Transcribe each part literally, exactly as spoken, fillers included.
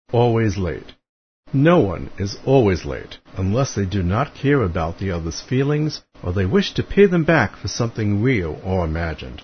always late. No one is always late unless they do not care about the other's feelings or they wish to pay them back for something real or imagined.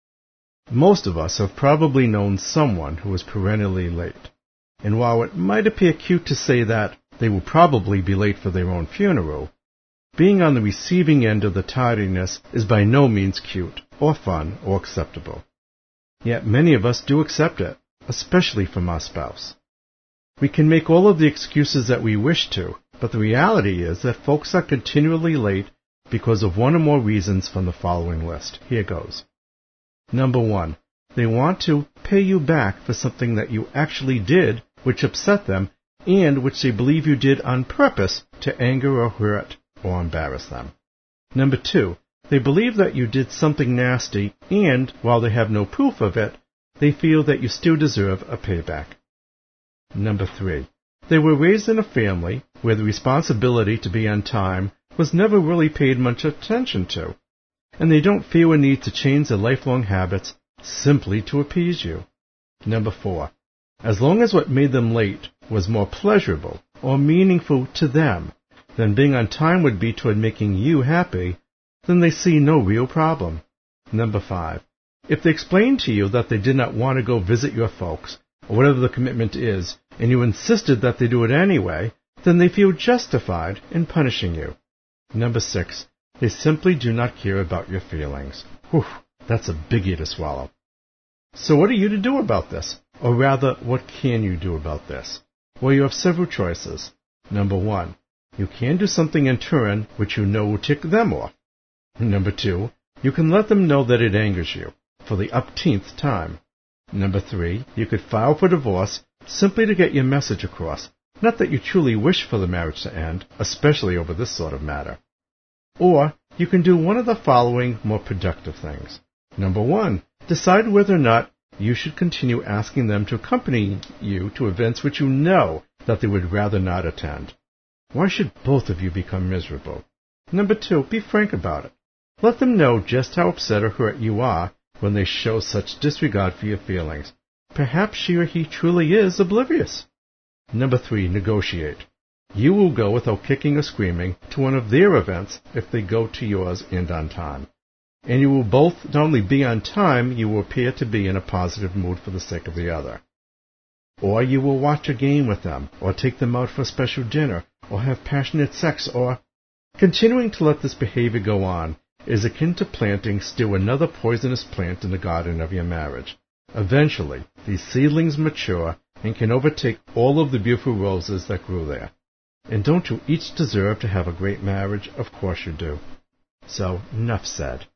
Most of us have probably known someone who is perennially late, and while it might appear cute to say that they will probably be late for their own funeral, being on the receiving end of the tardiness is by no means cute or fun or acceptable. Yet many of us do accept it, especially from our spouse. We can make all of the excuses that we wish to, but the reality is that folks are continually late because of one or more reasons from the following list. Here goes. Number one, they want to pay you back for something that you actually did which upset them and which they believe you did on purpose to anger or hurt or embarrass them. Number two, they believe that you did something nasty and, while they have no proof of it, they feel that you still deserve a payback. Number three, they were raised in a family where the responsibility to be on time was never really paid much attention to, and they don't feel a need to change their lifelong habits simply to appease you. Number four, as long as what made them late was more pleasurable or meaningful to them than being on time would be toward making you happy, then they see no real problem. Number five, if they explained to you that they did not want to go visit your folks, or whatever the commitment is, and you insisted that they do it anyway, then they feel justified in punishing you. Number six, they simply do not care about your feelings. Whew, that's a biggie to swallow. So what are you to do about this? Or rather, what can you do about this? Well, you have several choices. Number one, you can do something in turn which you know will tick them off. Number two, you can let them know that it angers you, for the upteenth time. Number three, you could file for divorce simply to get your message across, not that you truly wish for the marriage to end, especially over this sort of matter. Or you can do one of the following more productive things. Number one, decide whether or not you should continue asking them to accompany you to events which you know that they would rather not attend. Why should both of you become miserable? Number two, be frank about it. Let them know just how upset or hurt you are when they show such disregard for your feelings. Perhaps she or he truly is oblivious. Number three, negotiate. You will go without kicking or screaming to one of their events if they go to yours and on time. And you will both not only be on time, you will appear to be in a positive mood for the sake of the other. Or you will watch a game with them, or take them out for a special dinner, or have passionate sex, or... Continuing to let this behavior go on is akin to planting still another poisonous plant in the garden of your marriage. Eventually, these seedlings mature and can overtake all of the beautiful roses that grew there. And don't you each deserve to have a great marriage? Of course you do. So, enough said.